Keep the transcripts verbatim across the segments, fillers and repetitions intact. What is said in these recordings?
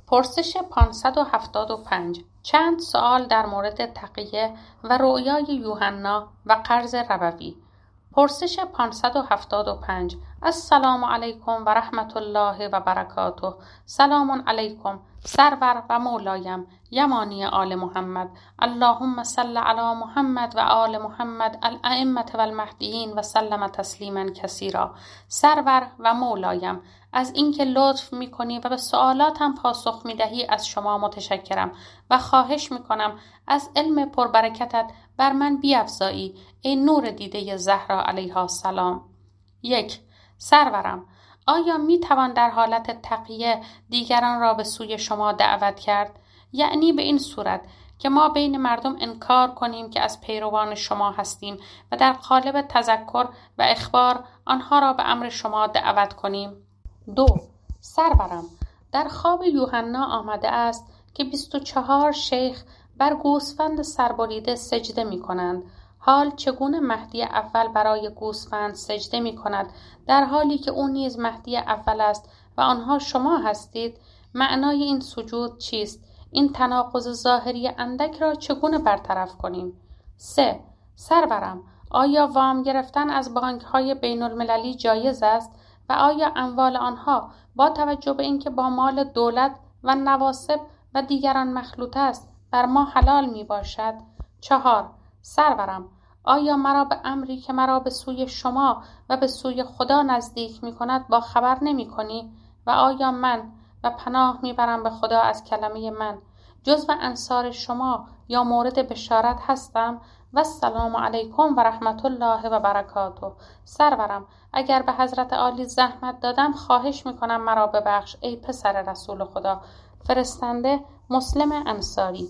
پرسش پانصد و هفتاد و پنج. چند سوال در مورد تقیه و رؤیای یوحنا و قرض ربوی. پرسش پانصد و هفتاد و پنج. السلام علیکم و رحمت الله و برکاته. سلام علیکم سرور و مولایم یمانی آل محمد. اللهم صل علی محمد و آل محمد الائمة و المهدیین و سلم تسلیما کثیرا. سرور و مولایم، از اینکه لطف میکنی و به سوالاتم پاسخ میدهی از شما متشکرم و خواهش میکنم از علم پربرکتت بر من بیفزایی ای نور دیده زهرا علیها السلام. یک. سرورم، آیا میتوان در حالت تقیه دیگران را به سوی شما دعوت کرد؟ یعنی به این صورت که ما بین مردم انکار کنیم که از پیروان شما هستیم و در قالب تذکر و اخبار آنها را به امر شما دعوت کنیم؟ دو. سرورم، در خواب یوحنا آمده است که بیست و چهار شیخ بر گوسفند سربریده سجده می کنند. حال چگونه مهدی اول برای گوسفند سجده می کند در حالی که او نیز مهدی اول است و آنها شما هستید؟ معنای این سجود چیست؟ این تناقض ظاهری اندک را چگونه برطرف کنیم؟ سه. سرورم، آیا وام گرفتن از بانک‌های بین المللی جایز است و آیا اموال آنها با توجه به اینکه با مال دولت و نواسب و دیگران مخلوط است بر ما حلال می باشد؟ چهار. سرورم، آیا مرا به امری که مرا به سوی شما و به سوی خدا نزدیک می کند با خبر نمی کنی؟ و آیا من و پناه می برم به خدا از کلمه من جزو انصار شما یا مورد بشارت هستم؟ و السلام علیکم و رحمت الله و برکاته. سرورم، اگر به حضرت عالی زحمت دادم خواهش می کنم مرا ببخش ای پسر رسول خدا. فرستنده مسلم انصاری.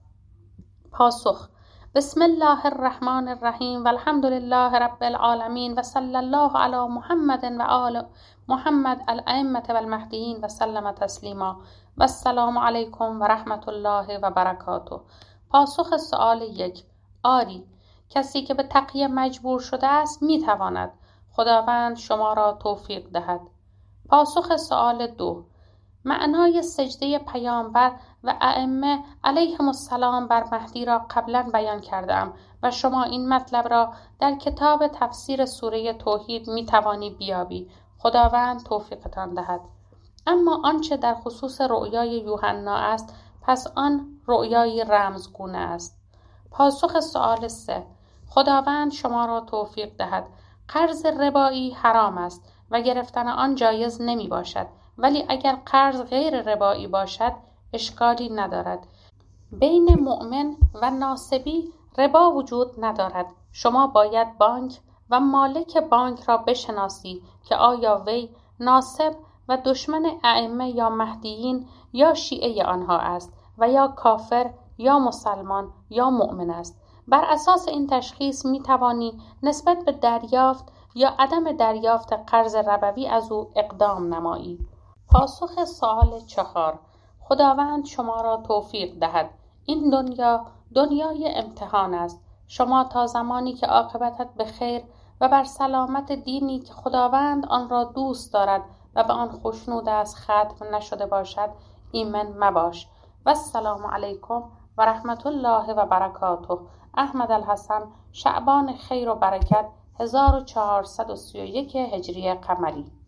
پاسخ: بسم الله الرحمن الرحیم و الحمد لله رب العالمین و صلی الله علی محمد و آل محمد الائمة و المهدیین و سلم تسلیما و السلام علیکم و رحمت الله و برکاته. پاسخ سؤال یک: آری، کسی که به تقیه مجبور شده است می تواند. خداوند شما را توفیق دهد. پاسخ سؤال دو: معنای سجده پیامبر و ائمه علیهم السلام بر مهدی را قبلا بیان کردم و شما این مطلب را در کتاب تفسیر سوره توحید می توانی بیابی. خداوند توفیقتان دهد. اما آنچه در خصوص رؤیای یوحنا است، پس آن رؤیای رمزگونه است. پاسخ سؤال سه: خداوند شما را توفیق دهد. قرض ربایی حرام است و گرفتن آن جایز نمی باشد، ولی اگر قرض غیر ربایی باشد اشکالی ندارد. بین مؤمن و ناصبی ربا وجود ندارد. شما باید بانک و مالک بانک را بشناسی که آیا وی ناصب و دشمن ائمه یا مهدیین یا شیعه آنها است و یا کافر یا مسلمان یا مؤمن است. بر اساس این تشخیص می توانی نسبت به دریافت یا عدم دریافت قرض ربوی از او اقدام نمایی. پاسخ سوال چهار: خداوند شما را توفیق دهد. این دنیا دنیای امتحان است. شما تا زمانی که عاقبتت به خیر و بر سلامت دینی که خداوند آن را دوست دارد و به آن خوشنود است ختم نشده باشد ایمن مباش. و السلام علیکم و رحمت الله و برکاته. احمد الحسن، شعبان خیر و برکت، هزار و چهارصد و سی و یک هجری قمری.